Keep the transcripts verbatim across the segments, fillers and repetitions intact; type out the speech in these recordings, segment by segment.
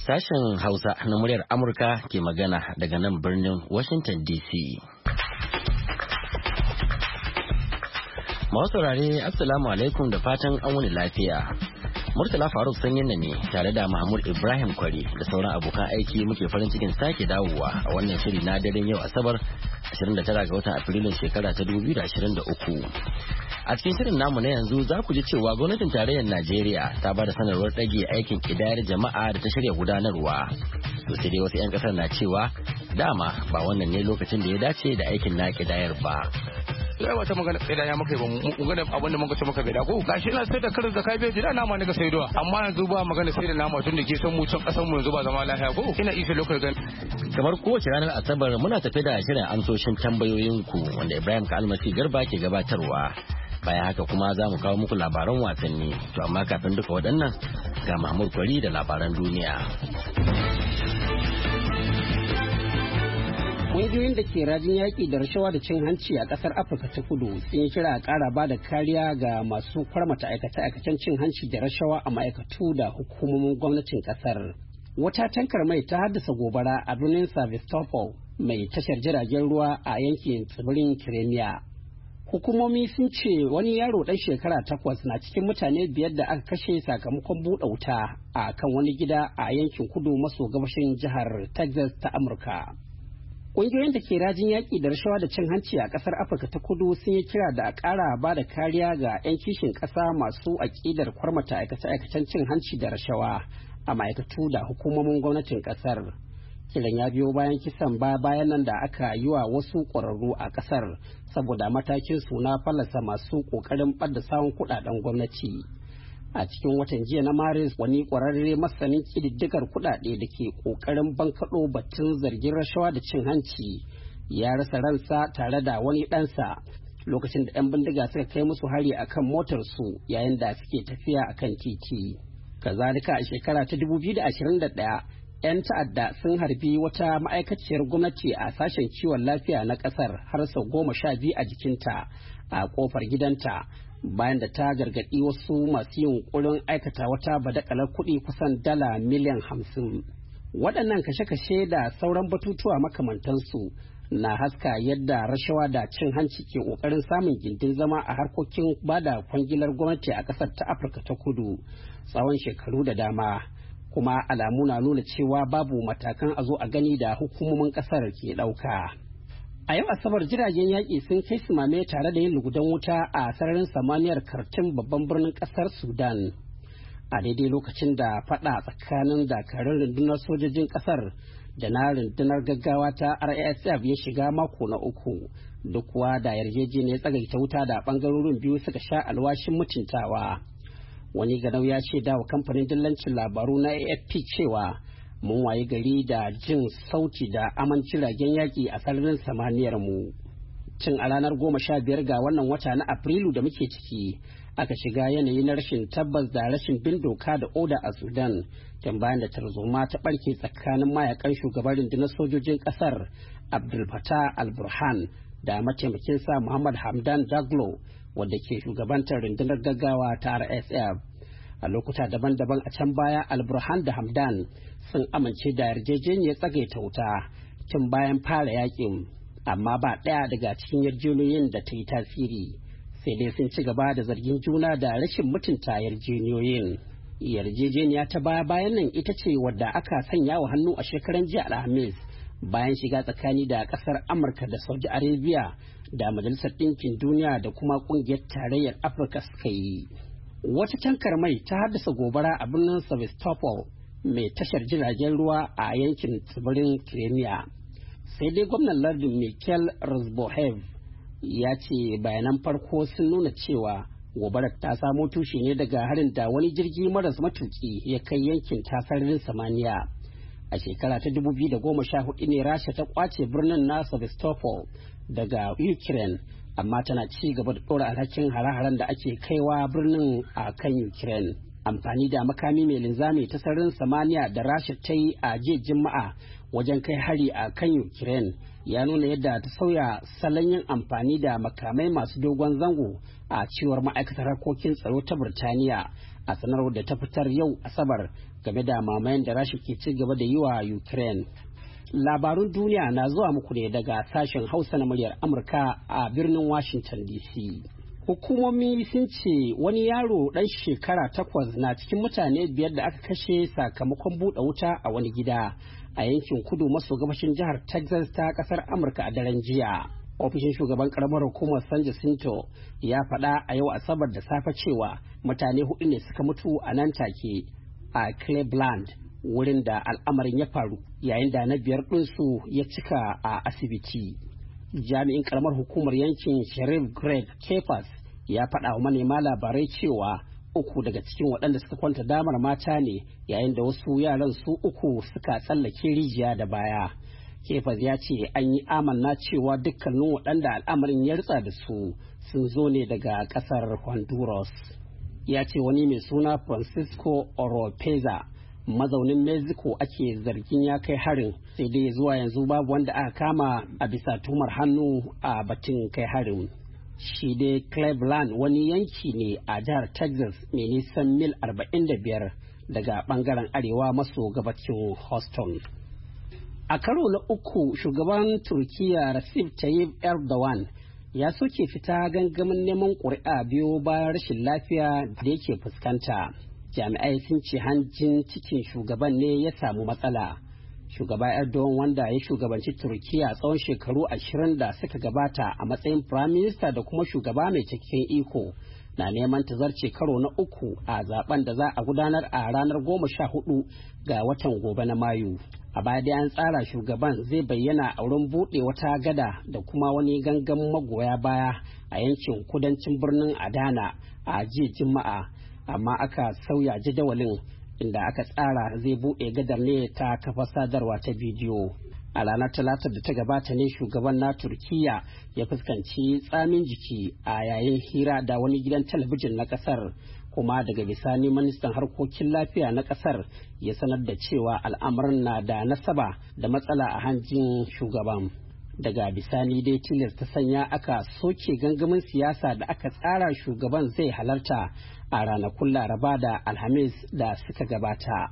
Sashen Hausa na muryar Amurka ke magana daga nan birnin Washington D C. Masu saurare Assalamu alaikum da fatan an wani lafiya. Murtala Faruk sanyin ne tare da Mahmud Ibrahim Kwari da sauran abokan aiki muke farin cikin sake dawowa a wannan shiri na daren yau Asabar ashirin da tara ga watan Afrilun shekara ta dubu biyu da ashirin da uku. A cikin shirin namu na yanzu za ku ji cewa gwamnatin tarayyar Najeriya ta ba da sanarwar ɗage aikin ƙidayar jama'a da ta shirya gudanarwa. To sai dai wasu 'yan ƙasar na cewa dama ba wannan ne lokacin da ya dace da aikin na ƙidayar ba. Sai wata magana tsaida ya maka ba mu gane abin da muka ce maka bai da ko gashi ina sai da karin da kai bai jira nama ne ga saidowa amma yanzu ba magana sai da nama tun da ke san mu can kasan mu yanzu ba zama lafiya ko ina isa lokacin gan kamar kowace ranar Asabar muna tafe da shirin amsoshin tambayoyinku wanda Ibrahim Kalmasi Garba ke gabatarwa. Bayan haka kuma za mu kawo muku labaran wasanni to amma kafin duka waɗannan ga Mahmud Kwari da labaran duniya. Ƙungiyoyin da ke rajin yaƙi da rashawa da cin hanci a ƙasar Afirka ta Kudu sun yi kira a ƙara ba da kariya ga masu kwarmata aikace-aikacen cin hanci da rashawa a ma'aikatu da hukumomin gwamnatin ƙasar. Wata tankar mai ta haddasa gobara a birnin Sevastopol mai tashar jiragen ruwa a yankin tsibirin Crimea. Hukumomi sun ce wani yaro ɗan shekara takwas na cikin mutane biyar da aka kashe sakamakon buɗe wuta a kan wani gida a yankin kudu maso gabashin jihar Texas ta Amurka. Ƙungiyoyin da ke rajin yaƙi da rashawa da cin hanci a ƙasar Afirka ta Kudu sun yi kira da a ƙara ba da kariya ga 'yan kishin ƙasa masu aƙidar kwarmata aikace-aikacen cin hanci da rashawa a ma'aikatu da hukumomin gwamnatin ƙasar. Kiran ya biyo bayan kisan ba bayan nan da aka yi wa wasu ƙwararru a ƙasar saboda matakin su na fallasa masu ƙoƙarin ɓadda sawun kuɗaɗen gwamnati. A cikin watan jiya na Maris wani ƙwararre masanin ƙididdigar kuɗaɗe da ke ƙoƙarin bankaɗo batun zargin rashawa da cin hanci ya rasa ransa tare da wani ɗansa lokacin da 'yan bindiga suka kai musu hari akan motarsu yayin da suke tafiya akan titi. Kazalika a shekara ta dubu biyu da ashirin da ɗaya 'yan ta'adda sun harbi wata ma'aikaciyar gwamnati a sashen kiwon lafiya na ƙasar har sau goma sha biyu a jikinta a ƙofar gidanta. Bayan da ta gargaɗi wasu masu yunƙurin aikata wata badakalar kuɗi kusan dala miliyan hamsin. Waɗannan kashe-kashe da sauran batutuwa makamantansu na haska yadda rashawa da cin hanci ke ƙoƙarin samun gindin zama a harkokin bada kwangilar gwamnati a ƙasar ta Afirka ta Kudu tsawon shekaru da dama. Kuma alamu na nuna cewa babu matakan a zo a gani da hukumomin ƙasar ke ɗauka. A yau Asabar jiragen yaƙi sun kai sumame tare da yin lugudan wuta a sararin samaniyar Khartoum babban birnin ƙasar Sudan. A daidai lokacin da faɗa tsakanin dakarun rundunar sojojin ƙasar da na rundunar gaggawa ta R S F ya shiga mako na uku, duk kuwa da yarjejeniyar tsagaita wuta da ɓangarorin biyu suka sha alwashin mutuntawa. Wani ganau ya ce dawa kamfanin dillancin labaru na A F P cewa mun waye gari da jin sauti da aman jiragen yaƙi a sararin samaniyar mu. Cin a ranar goma sha biyar ga wannan wata na Afrilu da muke ciki aka shiga yanayi na rashin tabbas da rashin bin doka da oda a Sudan tun bayan da tarzoma ta ɓarke tsakanin mayakan shugaban rundunar sojojin ƙasar Abdul Fattah al-Burhan da mataimakinsa Muhammad Hamdan Daglo wadda ke shugabantar rundunar gaggawa ta R S F. A lokuta daban-daban a can baya al-Burhan da Hamdan sun amince da yarjejeniyar tsagaita wuta tun bayan fara yakin, amma ba ɗaya daga cikin yarjejeniyoyin da ta yi tasiri, sai dai sun ci gaba da zargin juna da rashin mutunta yarjejeniyoyin. Yarjejeniya ta baya bayan nan ita ce wadda aka sanya wa hannu a shekaran jiya Alhamis bayan shiga tsakani da ƙasar Amurka da Saudi Arabia da Majalisar Ɗinkin Duniya da kuma ƙungiyar Tarayyar Afirka suka yi. Wata tankar mai ta haddasa gobara a birnin Sevastopol mai tashar jiragen ruwa a yankin tsibirin Crimea. Sai dai gwamnan lardin Mikhail Razbohev ya ce bayanan farko sun nuna cewa gobarar ta samo tushe ne daga harin da wani jirgi maras matuki ya kai yankin tasararin samaniya. A shekara ta dubu biyu da goma sha hudu ne Rasha ta kwace birnin na Sevastopol daga Ukraine, amma tana ci gaba da ɗora alhakin hare-haren da ake kaiwa birnin a kan Ukraine. Amfani da makami mai linzami ta sararin samaniya da Rasha ta yi a jiya Juma'a wajen kai hari a kan Ukraine ya nuna yadda ta sauya salon yin amfani da makamai masu dogon zango a cewar ma'aikatar harkokin tsaro ta Birtaniya a sanarwar da ta fitar yau Asabar game da mamayen da Rasha ke ci gaba da yi wa Ukraine. Labarun duniya na zuwa muku ne daga sashen Hausa na muryar Amurka a birnin Washington D C. Hukumomi sun ce wani yaro ɗan shekara takwas na cikin mutane biyar da aka kashe sakamakon buɗe wuta a wani gida a yankin kudu maso gabashin jihar Texas ta ƙasar Amurka a daren jiya. Ofishin shugaban karamar hukumar San Jacinto ya faɗa a yau Asabar da safe cewa mutane hudu ne suka mutu a nan take a Cleveland, wurin da al'amarin ya faru, yayin da na biyar ɗinsu ya cika a asibiti. Jami'in karamar hukumar yankin Sheriff Greg Kefas ya faɗa wa manema labarai cewa uku daga cikin waɗanda suka kwanta damar mata ne, yayin da wasu yaran su uku suka tsallake rijiya da baya. Kefas ya ce an yi amanna cewa dukkanin waɗanda al'amarin ya ritsa da su sun zo ne daga ƙasar Honduras. Ya ce wani mai suna Francisco Oropeza mazaunin Mexico ake zargin ya kai harin, sai dai zuwa yanzu babu wanda aka kama a bisa tumar hannu a batun kai harin. Shi dai Cleveland wani yanki ne a jihar Texas mai nisan mil arba'in da biyar daga bangaren arewa maso gabacin Houston. A karo na uku, shugaban Turkiyya Recep Tayyip Erdogan ya soke fita gangamin neman ƙuri'a biyo bayan rashin lafiya da yake fuskanta. Jami'ai sun ce hanjin cikin shugaban ne ya samu matsala. Shugaba Erdogan, wanda ya shugabanci Turkiyya tsawon shekaru ashirin da suka gabata a matsayin Prime Minister da kuma shugaba mai cikakken iko, na neman tazarce karo na uku a zaben da za a gudanar a ranar goma sha hudu ga watan gobe na Mayu. A baya da an tsara shugaban zai bayyana a wurin buɗe wata gada da kuma wani gangan magoya baya a yankin kudancin birnin Adana a jiya Juma'a, amma aka sauya jadawalin inda aka tsara zai buɗe gadar ne ta kafa sadarwa ta bidiyo. A ranar talatar da ta gabata ne shugaban na Turkiyya ya fuskanci tsamin jiki a yayin hira da wani gidan talabijin na kasar, kuma daga bisani ministan harkokin lafiya na kasar ya sanar da cewa al'amarin na da nasaba da matsala a hanjin shugaban. Daga bisani dai tilas ta sanya aka soke gangamin siyasa da aka tsara shugaban zai halarta a ranakun Laraba da Alhamis da suka gabata.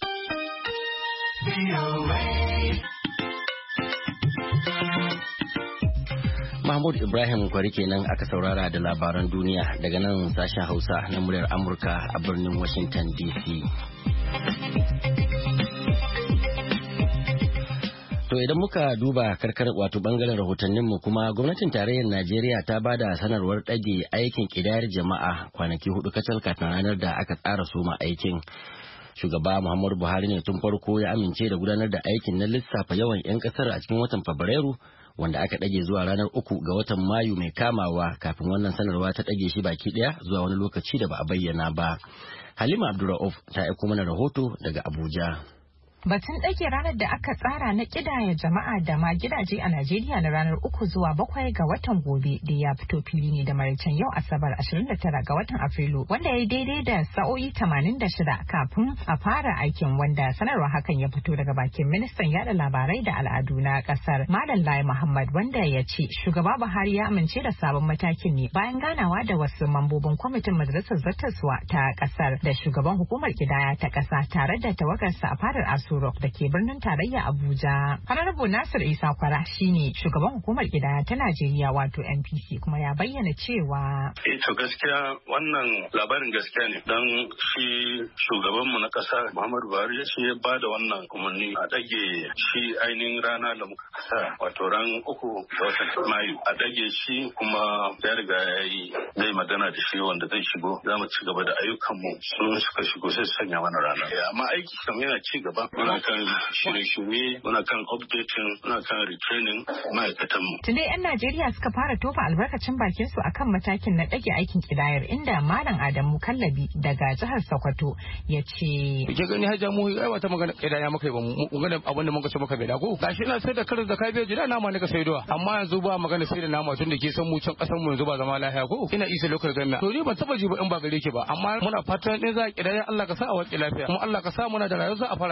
Mahmud Ibrahim Kwari kenan aka saurara da labaran duniya daga nan sashen Hausa na muryar Amurka a birnin Washington D C. To idan muka duba karkar wato bangaren rahotanninmu kuma gwamnatin tarayyar Najeriya ta ba da sanarwar ɗage aikin ƙidayar jama'a kwanaki hudu kacal kafin ranar da aka tsara soma aikin. Shugaba Muhammadu Buhari ne tun farko ya amince da gudanar da aikin na lissafa yawan 'yan kasar a cikin watan Fabrairu, wanda aka ɗage zuwa ranar uku ga watan Mayu mai kamawa, kafin wannan sanarwa ta ɗage shi baki ɗaya zuwa wani lokaci da ba a bayyana ba. Halima Abdulra'uf ta aiko mana rahoto daga Abuja. Batun ɗage ranar da aka tsara na ƙidaya jama'a da ma gidaje a Najeriya na ranar uku zuwa bakwai ga watan gobe da ya fito fili ne da maraicen yau Asabar ashirin da tara ga watan Afrilu, wanda ya yi daidai da sa'o'i tamanin da shida kafin a fara aikin, wanda sanarwa hakan ya fito daga bakin ministan yada labarai da al'adu na ƙasar Malam Lai Muhammad, wanda ya ce shugaba Buhari ya amince da sabon matakin ne bayan ganawa da wasu mambobin kwamitin majalisar zartaswa ta ƙasar da shugaban hukumar ƙidaya ta ƙasa tare da tawagarsa a fadar Aso Rock da ke birnin tarayya Abuja. Honorable Nasir Isa Kwara shine shugaban hukumar ƙidaya ta Najeriya wato N P C, kuma ya bayyana cewa eh to gaskiya wannan labarin gaskiya ne, dan shi shugaban mu na ƙasa Muhammadu Buhari shi ya bada wannan umarni a dage shi ainihin rana da muka kasa wato ran uku ga watan Mayu a dage shi, kuma ya riga ya yi zai magana da shi wanda zai shigo, za mu ci gaba da ayyukan mu sun suka shigo sai sanya mana rana, amma aiki kam yana ci gaba. Muna kan shirye-shirye, muna kan updating, muna kan retraining ma'aikatanmu. Tunda 'yan Najeriya suka fara tofa albarkacin bakin su akan matakin na ɗage aikin ƙidayar, inda Malam Adamu Kallabi daga jihar Sokoto ya ce. Ke gani hajja mu ai wata magana ƙidaya muka yi ba mu gane abin da muka ce muka bai da ko. Gashi ina sai da karin da kabeji da nama ne ka saidowa, amma yanzu ba magana sai da nama tun da ke san mu can ƙasar mu yanzu ba zama lafiya ko. Ina isa lokal ganna. To ni ban taba ji ba in ba gare ki ba, amma muna fatan in za a ƙidaya Allah ka sa a waƙi lafiya, kuma Allah ka sa muna da rayuwa za a fara tare da mu.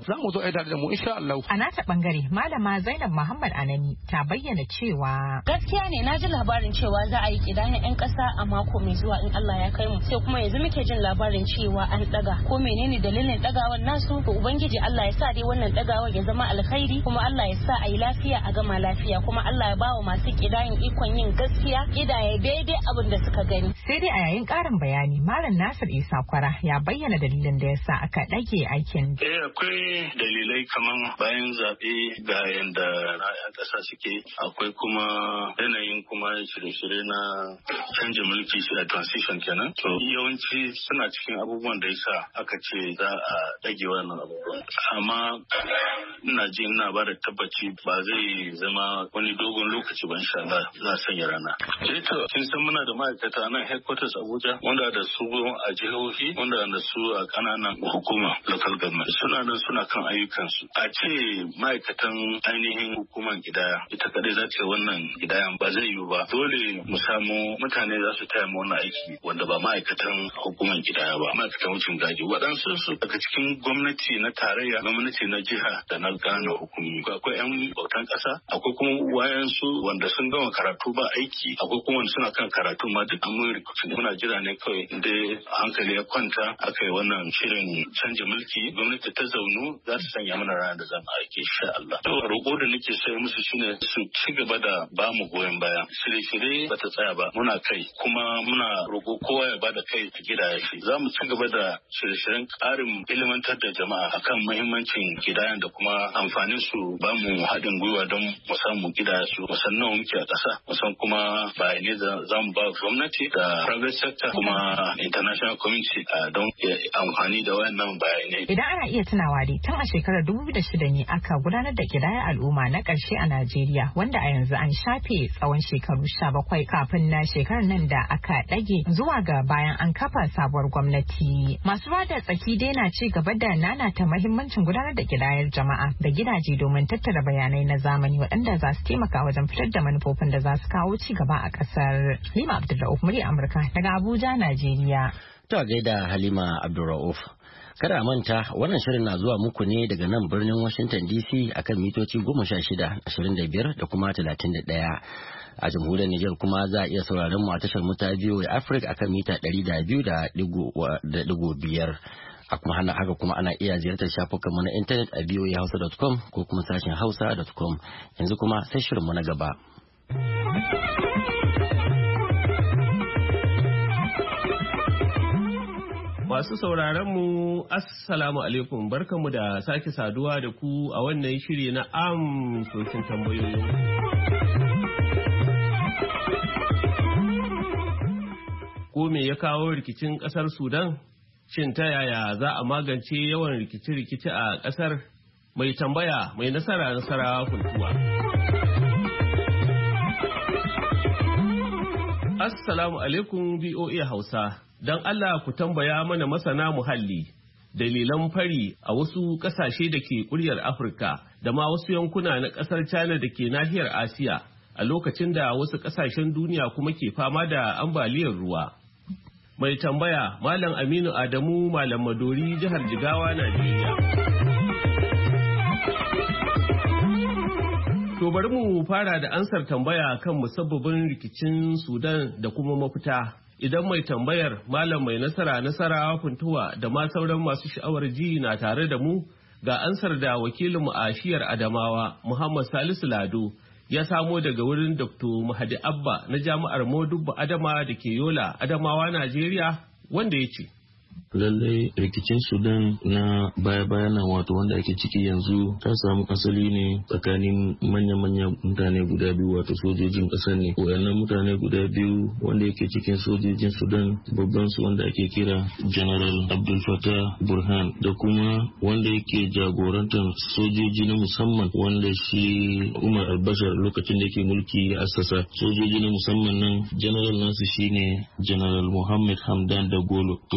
za mu zo a da mu insha Allah. A nata bangare malama Zainab Muhammad Anani ta bayyana cewa gaskiya ne na ji labarin cewa za a yi kidayen yan kasa a mako mai zuwa in Allah ya kai mu, sai kuma yanzu muke jin labarin cewa an daga. Ko menene dalilin dagawar nasu? To ubangiji Allah ya sa dai wannan dagawar ya zama alkhairi, kuma Allah ya sa a yi lafiya a gama lafiya, kuma Allah ya bawa masu kidayen ikon yin gaskiya kidaye daidai abin da suka gani. Sai dai a yayin karin bayani Malam Nasir Isa Kwara ya bayyana dalilin da yasa aka dage aikin. Eh akwai dalilai kaman bayan zabe ga yanda ra'ayin kasa suke, akwai kuma yanayin kuma shirye-shirye na canja mulki shi a transition kenan. To yawanci suna cikin abubuwan da yasa aka ce za a dage wannan abubuwan. Amma ina ji ina ba da tabbaci ba zai zama wani dogon lokaci ba insha Allah za a sanya rana. Eh to kin san muna da ma'aikata nan headquarters Abuja wanda da su a jihohi wanda da su a kananan hukuma local government suna nan suna kan ayyukansu. A ce ma'aikatan ainihin hukumar gidaya ita kadai za ta wannan gidayan ba zai yiwu ba. Dole mu samu mutane za su taya mu wannan aiki wanda ba ma'aikatan hukumar gidaya ba, ma'aikatan wucin gadi. Waɗansu su daga cikin gwamnati na tarayya, gwamnati na jiha da na ƙananan hukumi. Akwai 'yan bautan ƙasa, akwai kuma wayansu wanda sun gama karatu ba aiki, akwai kuma wanda suna kan karatu ma duk mun rikucin. Muna jira ne kawai da hankali ya kwanta aka yi wannan shirin canja mulki, gwamnati ta zaunu za ta sanya mana rana da zama aiki insha Allah. To roƙo da nake so musu shine su ci gaba da ba mu goyon baya. Shirye-shirye ba ta tsaya ba, muna kai kuma muna roƙo kowa ya bada kai a gidaya shi. Za mu ci gaba da shirye-shiryen ƙarin ilimantar da jama'a akan muhimmancin gidayan da kuma amfanin su, ba mu haɗin gwiwa don mu samu gidaya su, mu san nawa muke a ƙasa, mu san kuma bayanai da za mu ba gwamnati da private sector kuma international community don amfani da wayannan bayanai. Idan ana iya tunawa dai tun a shekarar dubu biyu da shida ne aka gudanar da kidayar al'umma na ƙarshe a Najeriya, wanda a yanzu an shafe tsawon shekaru sha bakwai kafin na shekarar nan da aka ɗage zuwa ga bayan an kafa sabuwar gwamnati. Masu bada tsaki dai na ci gaba da nanata mahimmancin gudanar da kidayar jama'a da gidaje domin tattara bayanai na zamani waɗanda za su taimaka wajen fitar da manufofin da za su kawo ci gaba a ƙasar. Halima Abdulrauf, murya Amurka daga Abuja, Najeriya. To gaida Halima Abdulrauf. Kada manta wannan shirin na zuwa muku ne daga nan birnin Washington D C akan mitoci goma sha shida, ashirin da biyar da kuma talatin da ɗaya. A jamhuriyar Nijar kuma za a iya sauraron mu a tashar mu ta V O A Africa akan mita ɗari da biyu da ɗigo biyar. A kuma hana haka kuma ana iya ziyartar shafukanmu na intanet a v o a hausa dot com ko kuma sashen hausa dot com. Yanzu kuma sai shirinmu na gaba. Masu sauraron mu assalamu alaikum, barkanmu da sake saduwa da ku a wannan shiri na amsoshin tambayoyin. Ko me ya kawo rikicin ƙasar Sudan? Shin ta yaya za a magance yawan rikici-rikici a ƙasar? Mai tambaya mai nasara nasara kuntuwa. Assalamu alaikum V O A Hausa. Don Allah ku tambaya mana masana muhalli dalilan fari a wasu ƙasashe da ke ƙuryar Afirka da ma wasu yankuna na ƙasar China da ke nahiyar Asiya a lokacin da wasu ƙasashen duniya kuma ke fama da ambaliyar ruwa. Mai tambaya Malam Aminu Adamu Malam Madori, jihar Jigawa, Najeriya. To bari mu fara da ansar tambaya kan musabbabin rikicin Sudan da kuma mafita. Idan mai tambayar Malam Mai Nasara Nasara Funtuwa da ma sauran masu sha'awar ji na tare da mu, ga ansar da wakilinmu a shiyar Adamawa Muhammad Salisu Lado ya samo daga wurin Doktor Mahadi Abba na Jami'ar Modubba Adama da ke Yola, Adamawa, Najeriya, wanda ya ce. Lallai rikicin Sudan na baya-baya nan wato wanda ake ciki yanzu ta samu asali ne tsakanin manya-manyan mutane guda biyu wato sojojin ƙasar ne. Wayannan mutane guda biyu wanda yake cikin sojojin Sudan babban su wanda ake kira General Abdul Fattah Burhan da kuma wanda yake jagorantar sojoji na musamman wanda shi Umar al-Bashir lokacin da yake mulki ya assasa sojoji na musamman nan general nasu shine General Muhammad Hamdan Dagolo. To wayannan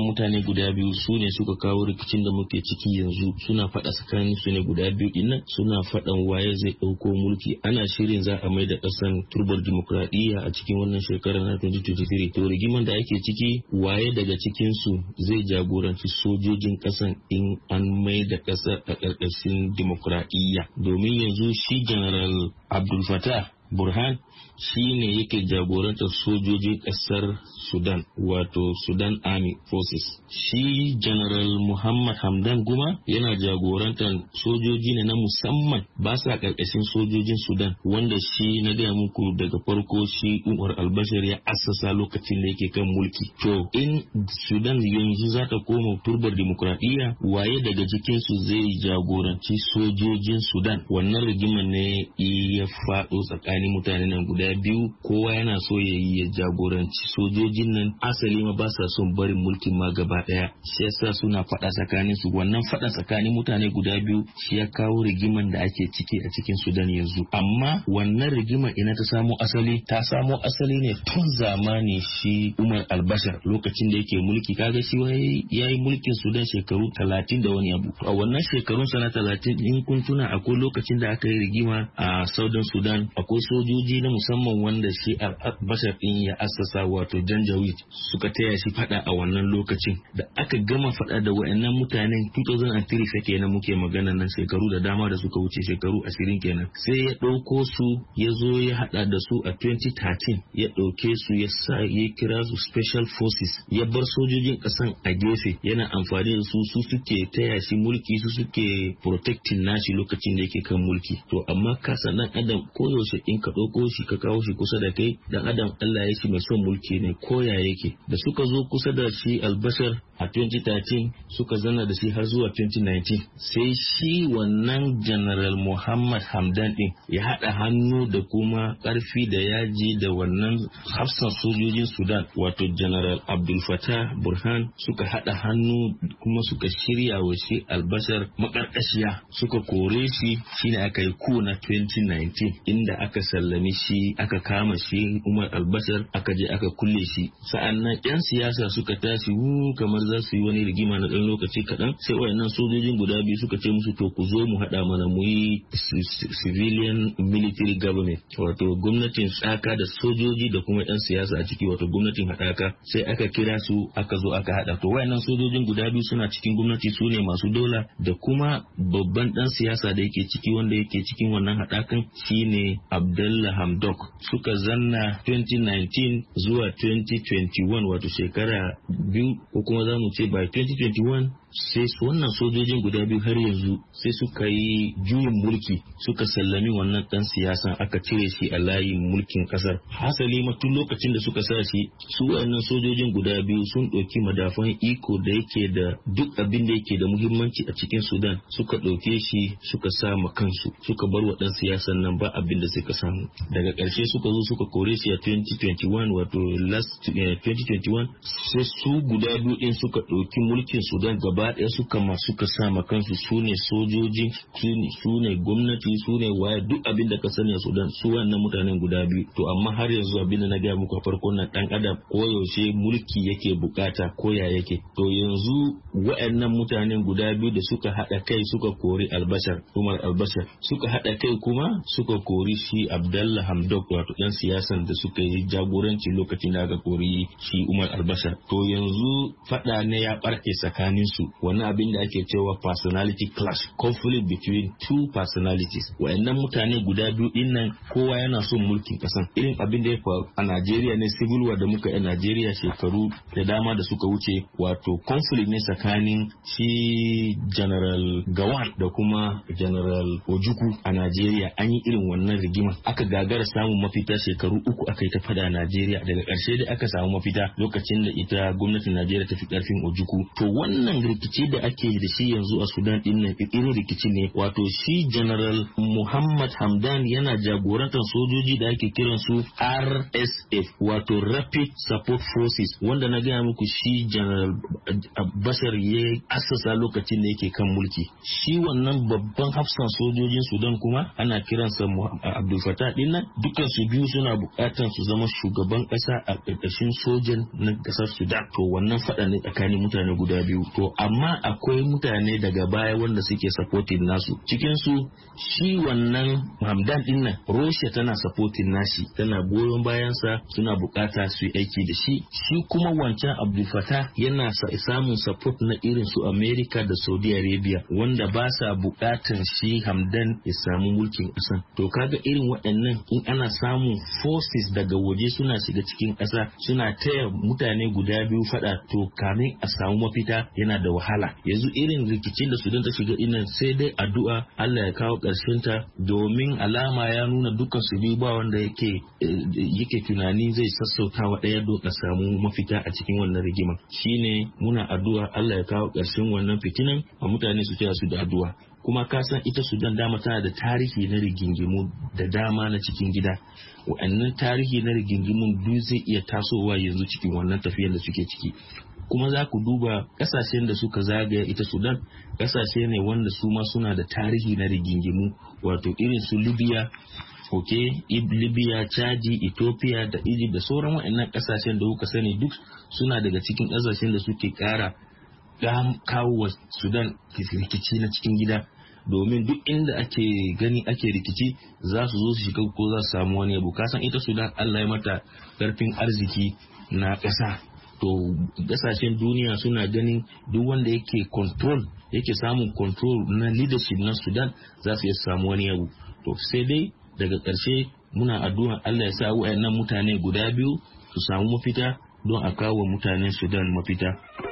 mutane guda biyu su ne suka kawo rikicin da muke ciki yanzu. Suna faɗa tsakanin su ne guda biyu dinnan, suna faɗan waye zai ɗauko mulki. Ana shirin za a mai da ƙasan turbar dimokuraɗiyya a cikin wannan shekarar na twenty twenty-three. To rigiman da ake ciki, waye daga cikin su zai jagoranci sojojin ƙasan in an mai da ƙasar a ƙarƙashin dimokuraɗiyya? Domin yanzu shi General Abdul Fattah Burhan shi ne yake jagorantar sojojin ƙasar Sudan, wato Sudan Army Forces. Shi General Muhammad Hamdan Guma yana jagorantar sojoji ne na musamman, ba sa ƙarƙashin sojojin Sudan, wanda shi na gaya muku daga farko shi Umar al-Bashir ya assasa lokacin da yake kan mulki. To in Sudan yanzu za ta koma turbar dimokuraɗiyya, waye daga cikinsu zai jagoranci sojojin Sudan? Wannan rigimar ne ya faɗo tsakanin mutane nan guda biyu. Kowa yana so ya yi ya jagoranci sojojin nan. Asali ma ba sa son barin mulkin ma gaba daya, shi yasa suna faɗa tsakanin su. Wannan faɗa tsakanin mutane guda biyu shi ya kawo rigiman da ake ciki a cikin Sudan yanzu. Amma wannan rigimar ina ta samo asali? Ta samo asali ne tun zamani shi Umar al-Bashir lokacin da yake mulki. Kaga shi ya yi mulkin Sudan shekaru talatin da wani abu. A wannan shekarun sana talatin in kun tuna, akwai lokacin da aka yi rigima a Southern Sudan. Akwai sojoji na musamman wanda shi al-Bashir din ya assasa, wato Janjaweed, suka taya shi fada a wannan lokacin. Da aka gama fada da wayannan mutanen two thousand three fa kenan muke magana nan, shekaru da dama da suka wuce, shekaru ashirin kenan. Sai ya dauko su ya zo ya hada da su a twenty thirteen, ya dauke su ya sa ya kira su Special Forces, ya bar sojojin kasan a gefe, yana amfani da su, su suke taya shi mulki, su suke protecting nashi lokacin da yake kan mulki. To amma ka san dan adam koyaushe in ka dauko shi ka kawo shi kusa da kai, dan adam Allah ya shi mai son mulki ne koya yake. Da suka zo kusa da shi al-Bashir a twenty thirteen, suka zana da shi har zuwa twenty nineteen, sai shi wannan General Muhammad Hamdan din ya hada hannu da kuma karfi da yaji da wannan hafsan sojojin Sudan, wato General Abdul Fattah Burhan, suka hada hannu kuma suka shirya wa shi al-Bashir makarkashiya, suka kore shi. Shine aka yi ku na twenty nineteen, inda aka sallami shi, aka kama shi Umar al-Bashir, aka je aka kulle shi. Sa'annan yan siyasa suka tashi wu kamar za su yi wani rigima na ɗan lokaci kaɗan, sai wayannan sojojin guda biyu suka ce musu to ku zo mu haɗa mana mu yi civilian military government, wato gwamnatin tsaka da sojoji da kuma yan siyasa a ciki, wato gwamnatin haɗaka. Sai aka kira su aka zo aka haɗa. To wayannan sojojin guda biyu suna cikin gwamnati, su ne masu dola, da kuma babban ɗan siyasa da yake ciki wanda yake cikin wannan haɗakan shine Abdullah Hamdok. Suka zanna twenty nineteen zuwa twenty twenty-one, wato shekara biyu, ko kuma za mu ce by twenty twenty-one sai su wannan sojojin guda biyu har yanzu sai suka yi juyin mulki, suka sallami wannan dan siyasan, aka cire shi a layin mulkin kasar. Hasali ma tun lokacin da suka sa shi, su wannan sojojin guda biyu sun ɗauki madafan iko da yake da duk abin da yake da muhimmanci a cikin Sudan, suka ɗauke shi suka sa ma kansu, suka bar wa dan siyasan nan ba abin da suka samu. Daga ƙarshe suka zo suka kore shi a twenty twenty-one, wato last twenty twenty-one, sai su guda biyu din suka ɗauki mulkin Sudan gaba ɗaya, suka ma suka sa ma kansu, su ne sojoji, su ne gwamnati, su ne waye, duk abin da ka sani a Sudan su wannan mutanen guda biyu. To amma har yanzu abin da na gaya muku a farkon nan, dan adam koyaushe mulki yake bukata koya yake. To yanzu waɗannan mutanen guda biyu da suka haɗa kai suka kori al-Bashir, Umar al-Bashir, suka haɗa kai kuma suka kori shi Abdullah Hamdok, wato ɗan siyasan da suka yi jagoranci lokacin da aka kori shi Umar al-Bashir. To yanzu faɗa ne ya ɓarke tsakanin su, wani abin da ake cewa personality clash, conflict between two personalities. Wayannan mutane guda biyu din nan kowa yana son mulkin kasan. Irin abin da ya faru a Najeriya ne, civil war da muka yi a Najeriya shekaru da dama da suka wuce, wato conflict ne tsakanin shi General Gawan da kuma General Ojukwu a Najeriya. An yi irin wannan rigima, aka gagara samun mafita, shekaru uku aka yi ta fada a Najeriya. Daga ƙarshe da aka samu mafita lokacin da ita gwamnatin Najeriya ta fi ƙarfin Ojukwu. To wannan rikici da ake da shi yanzu a Sudan din nan irin rikici ne, wato shi General Muhammad Hamdan yana jagorantar sojoji da ake kiran su R S F, wato Rapid Support Forces, wanda na gaya muku shi General Bashar ya assasa lokacin da yake kan mulki. Shi wannan babban hafsan sojojin Sudan kuma ana kiransa Abdul Fattah din nan, dukkan su biyu suna bukatar su zama shugaban kasa a ƙarƙashin sojan na ƙasar Sudan. To wannan faɗa ne tsakanin mutane guda biyu. To amma akwai mutane daga baya wanda suke supporting nasu. Cikin su shi wannan Hamdan din nan, Russia tana supporting nashi, tana goyon bayansa, suna bukata su yi aiki da shi. Shi kuma wancan Abdul Fattah yana samun support na irin su America da Saudi Arabia, wanda ba sa bukatan shi Hamdan ya samu mulkin ƙasan. To kaga irin waɗannan in ana samun forces daga waje suna shiga cikin ƙasa suna taya mutane guda biyu faɗa, to kamin a samu mafita yana da wahala. Yanzu irin rikicin da Sudan ta shiga dinnan sai dai addu'a Allah ya kawo ƙarshen ta, domin alama ya nuna dukkan su biyu ba wanda yake yake tunani zai sassauta wa ɗaya don a samu mafita a cikin wannan rigima. Shine muna addu'a Allah ya kawo ƙarshen wannan fitinan, a mutane su taya su da addu'a. Kuma ka san ita Sudan dama tana da tarihi na rigingimu da dama na cikin gida. Wa'annan tarihi na rigingimun duk zai iya tasowa yanzu cikin wannan tafiyar da suke ciki. Kuma za ku duba kasashen da suka zagaya ita Sudan, kasashe ne wanda su ma suna da tarihi na rigingimu, wato irin su Libya, ok, Libya, Chadi, Ethiopia da Egypt da sauran wa'annan kasashen da kuka sani duk suna daga cikin kasashen da suke kara kawo wa Sudan rikici na cikin gida, domin duk inda ake gani ake rikici za su zo su shiga ko za su samu wani abu. Kasan ita Sudan Allah ya mata karfin arziki na ƙasa, to ƙasashen duniya suna ganin duk wanda yake control yake samun control na leadership na Sudan za su iya samu wani abu. To sai dai daga ƙarshe muna addu'a Allah ya sa wayannan mutane guda biyu su samu mafita don a kawo mutanen Sudan mafita.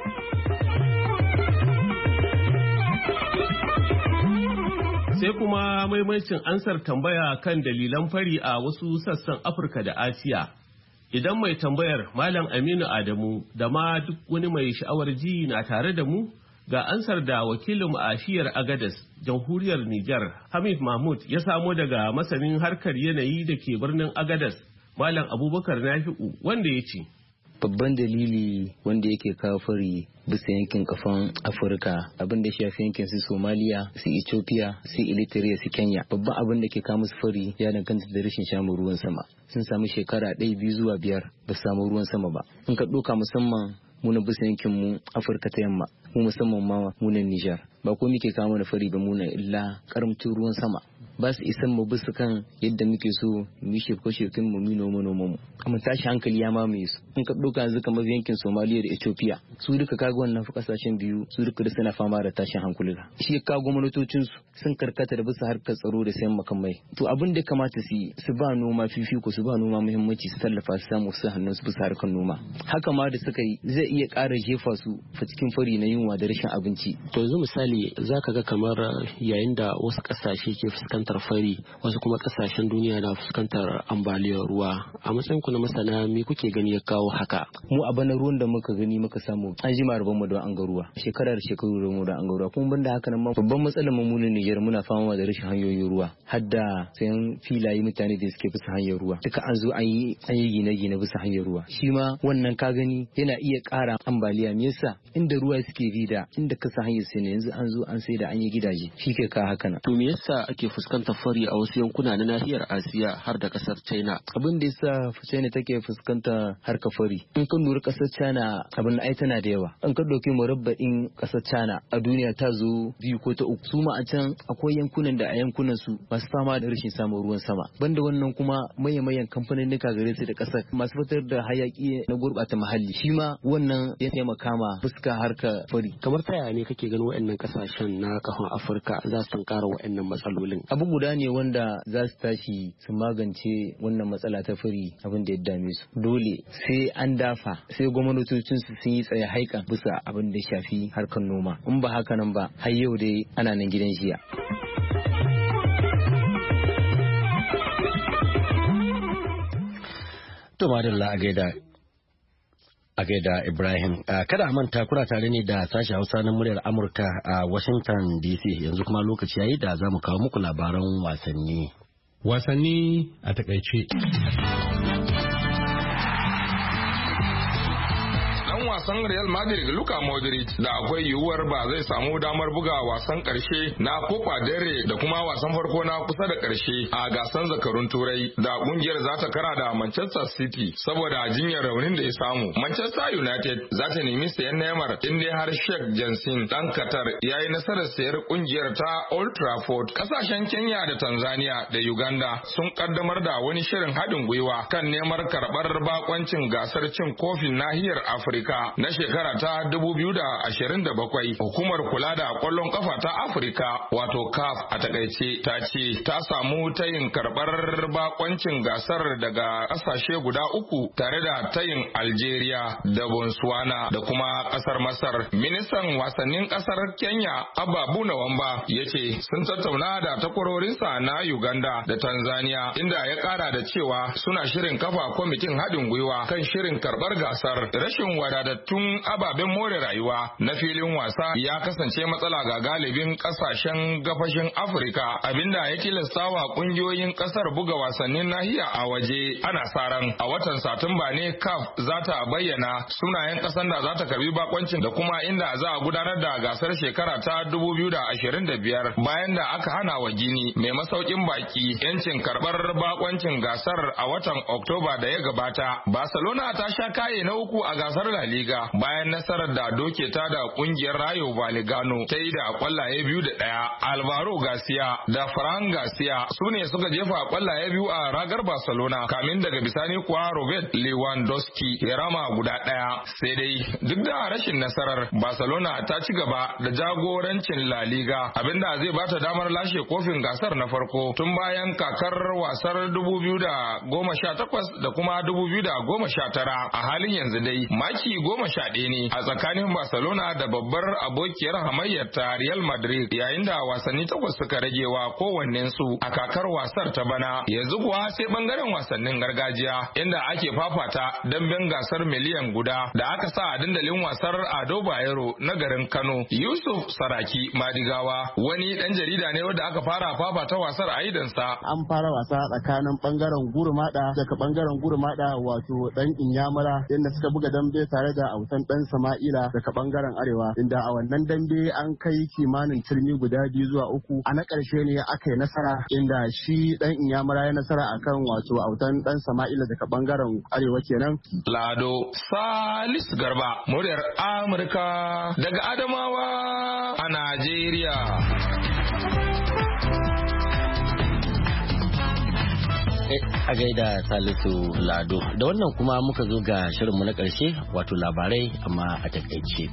Sai kuma maimacin ansar tambaya kan dalilan fari a wasu sassan Afirka da Asiya. Idan mai tambayar Malam Aminu Adamu da ma duk wani mai sha'awar ji na tare da mu, ga ansar da wakilin a shiyar Agadez, Jamhuriyar Nijar, Hamid Mahmud ya samo daga masanin harkar yanayi da ke birnin Agadez, Malam Abubakar Nafi'u, wanda ya ce. Babban dalili wanda yake kawo fari bisa yankin kafan Afirka, abin da shafi yankin su Somalia, su Ethiopia, su Eritrea, su Kenya. Babban abin da ke kawo musu fari ya danganta da rashin samun ruwan sama. Sun samu shekara ɗaya biyu zuwa biyar ba su samu ruwan sama ba. In ka ɗauka musamman munan bisa yankin mu Afirka ta yamma, mu musamman ma munan Nijar. Ba ko muke kawo mana fari ba muna illa karamcin ruwan sama. Ba su isan mu bisa kan yadda muke so mu yi shefko shefkin mu mu noma noma mu. Amma tashi hankali ya mamaye su. In ka ɗauka yanzu kamar yankin Somalia da Ethiopia, su duka kaga wannan kasashen biyu su duka da suna fama da tashin hankula. Shi ya kago gwamnatocin su sun karkata da bisa harkar tsaro da sayan makamai. To abin da kamata su yi su ba noma fifiko, su ba noma muhimmanci, su tallafa su samu su hannun su bisa harkar noma. Haka ma da suka yi zai iya ƙara jefa su fa cikin fari na yunwa da rashin abinci. To yanzu misali zaka ga kamar yayin da wasu ƙasashe ke fuskantar fari, wasu kuma ƙasashen duniya na fuskantar ambaliyar ruwa. A matsayin ku na masana me kuke gani ya kawo haka? Mu a bana ruwan da muka gani muka samu an jima rabon mu da an ga ruwa. Shekara da shekaru da mu da an ga ruwa. Kuma banda haka nan ma babban matsalar mu ne Niger, muna fama da rashin hanyoyin ruwa. Hadda sayan filaye mutane da suke bisa hanyar ruwa. Duka an zo an yi an yi gine-gine bisa hanyar ruwa. Shi ma wannan ka gani yana iya ƙara ambaliya. Me yasa? Inda ruwa suke bi da inda kasa hanyar sai ne yanzu an zo an sai da an yi gidaje. Shi ke ka haka nan. To me yasa ake fuskantar fari a wasu yankuna na nahiyar Asiya har da kasar China? Abin da yasa China take fuskanta harka fari, in ka lura kasar China abin ai tana da yawa. In ka dauki murabba'in kasar China a duniya ta zo biyu ko ta uku. Su ma a can akwai yankunan da a yankunan su masu fama da rashin samun ruwan sama. Banda wannan kuma mayan kamfanin nika gare su da kasar masu fitar da hayaki na gurbata muhalli. Shi ma wannan ya taimaka ma fuska harka fari. Kamar ta yaya ne kake ganin waɗannan kasashen na kafin Afirka za su tankara waɗannan matsalolin? Abu guda ne wanda za su tashi su magance wannan matsala ta fari, abin da ya dame su. Dole sai an dafa, sai gwamnatocin su sun yi tsaye haikan bisa abin da shafi harkar noma. In ba haka nan ba har yau dai ana nan gidan jiya. To madalla a gaida A gaida Ibrahim, kada a manta kuna tare ne da sashen Hausa na muryar Amurka a Washington D C, yanzu kuma lokaci yayi da za mu kawo muku labaran wasanni. Wasanni a takaice. Wasan Real Madrid Luka Modric da akwai yiwuwar ba zai samu damar buga wasan karshe na Copa del Rey da kuma wasan farko na kusa da karshe a gasan zakarun Turai da kungiyar za ta kara da Manchester City saboda jinyar raunin da ya samu. Manchester United za ta nemi sayan Neymar in dai har Sheikh Jansin dan Qatar ya yi nasarar sayar kungiyar ta Old Trafford. Kasashen Kenya da Tanzania da Uganda sun kaddamar da wani shirin haɗin gwiwa kan neman karɓar bakoncin gasar cin kofin nahiyar Afirka na shekara ta dubu biyu da ashirin da bakwai. Hukumar kula da kwallon kafa ta Afirka wato C A F a takaice ta ce ta samu tayin karbar bakoncin gasar daga kasashe guda uku tare da tayin Algeria da Botswana da kuma kasar Masar. Ministan wasannin kasar Kenya Abba Bunawamba ya ce sun tattauna da takwarorinsa na Uganda da Tanzania inda ya kara da cewa suna shirin kafa kwamitin haɗin gwiwa kan shirin karbar gasar. Rashin wadatattun ababen more rayuwa na filin wasa ya kasance matsala ga galibin kasashen gabashin Afirka, abinda ya tilasta wa kungiyoyin kasar buga wasannin nahiya a waje. Ana sa ran a watan Satumba ne C A F za ta bayyana sunayen kasan da za ta karbi bakoncin da kuma inda za a gudanar da gasar shekara ta dubu biyu da ashirin da biyar bayan da aka hana wa Gini mai masaukin baki yancin karbar bakoncin gasar a watan Oktoba da ya gabata. Barcelona ta sha kaye na uku a gasar La Liga bayan nasarar da doke ta da kungiyar Rayo Vallecano ta yi da kwallaye biyu da ɗaya. Alvaro Garcia da Fran Garcia su ne suka jefa kwallaye biyu a ragar Barcelona, kamin daga bisani kuwa Robert Lewandowski ya rama guda ɗaya. Sai dai duk da rashin nasarar, Barcelona ta ci gaba da jagorancin La Liga, abinda zai bata damar lashe kofin gasar na farko tun bayan kakar wasar dubu biyu da goma sha takwas da kuma dubu biyu da goma sha tara. A halin yanzu dai maki goma sha ɗaya ne a tsakanin Barcelona da babbar abokiyar hamayyar ta Real Madrid, yayin da wasanni takwas suka rage wa kowannen su a kakar wasar ta bana. Yanzu kuwa sai bangaren wasannin gargajiya inda ake fafata damben gasar miliyan guda da aka sa a dandalin wasar Ado Bayero na garin Kano. Yusuf Saraki Madigawa wani dan jarida ne wanda aka fara fafata wasar a idansa. An fara wasa tsakanin bangaren Gurmada daga bangaren Gurmada wato dan Inyamura inda suka buga dambe tare da autan dan Sama'ila daga bangaren Arewa, inda a wannan dambe an kai kimanin turmi guda biyu zuwa uku. A na ƙarshe ne aka yi nasara inda shi dan Inyamura ya nasara akan wato autan dan Sama'ila daga bangaren Arewa kenan. Lado Salis Garba, muryar Amurka daga Adamawa a Najeriya. A gaida Salisu Lado, da wannan kuma muka zo ga shirinmu na ƙarshe, wato labarai amma a takaice.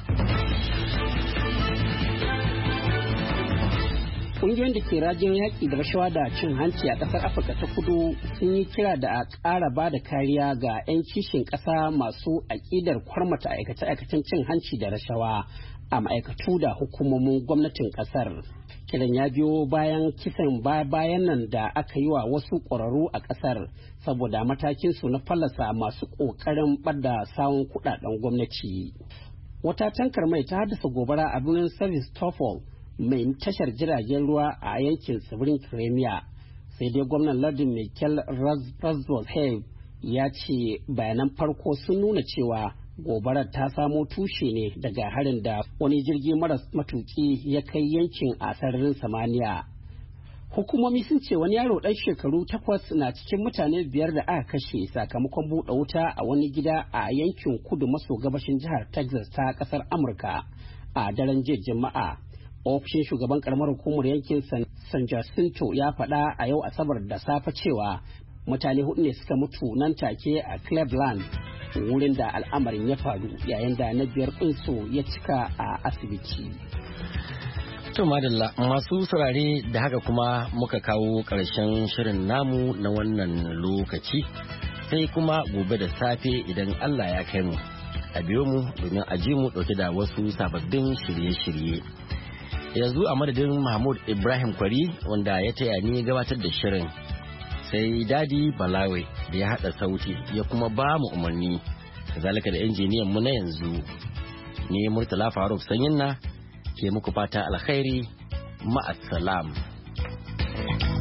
Ƙungiyoyin da ke rajin yaƙi da rashawa da cin hanci a ƙasar Afirka ta Kudu sun yi kira da a ƙara ba da kariya ga 'yan kishin ƙasa masu aƙidar kwarmata aikace-aikacen cin hanci da rashawa a ma'aikatu da hukumomin gwamnatin ƙasar. Kiran ya biyo bayan kisan bayan nan da aka yi wa wasu ƙwararru a ƙasar saboda matakinsu na fallasa masu ƙoƙarin ɓadda sawun kuɗaɗen gwamnati. Wata tankar mai ta haddasa gobara a birnin Sevastopol mai tashar jiragen ruwa a yankin tsibirin Crimea, sai dai gwamnan lardin Michael Razvorhev ya ce bayanan farko sun nuna cewa gobarar ta samo tushe ne daga harin da wani jirgi maras matuki ya kai yankin a sararin samaniya. Hukumomi sun ce wani yaro ɗan shekaru takwas na cikin mutane biyar da aka kashe sakamakon buɗe wuta a wani gida a yankin kudu maso gabashin jihar Texas ta ƙasar Amurka a daren jiya Juma'a. Ofishin shugaban karamar hukumar yankin San Jacinto ya faɗa a yau Asabar da safe cewa mutane hudu ne suka mutu nan take a Cleveland, wurin da al'amarin ya faru, yayin da na biyar ɗinsu ya cika a asibiti. To madalla masu saurare da haka kuma muka kawo ƙarshen shirin namu na wannan lokaci, sai kuma gobe da safe idan Allah ya kai mu a biyo mu domin a ji mu ɗauke da wasu sababbin shirye-shirye. Yanzu a madadin Mahmud Ibrahim Kwari wanda ya taya ni gabatar da shirin, sai Dadi Balawe da ya haɗa sauti ya kuma ba mu umarni. kazalika da injiniyan mu na yanzu. Ni Murtala Faruk Sanyinna ke muku fata alkhairi ma'assalam.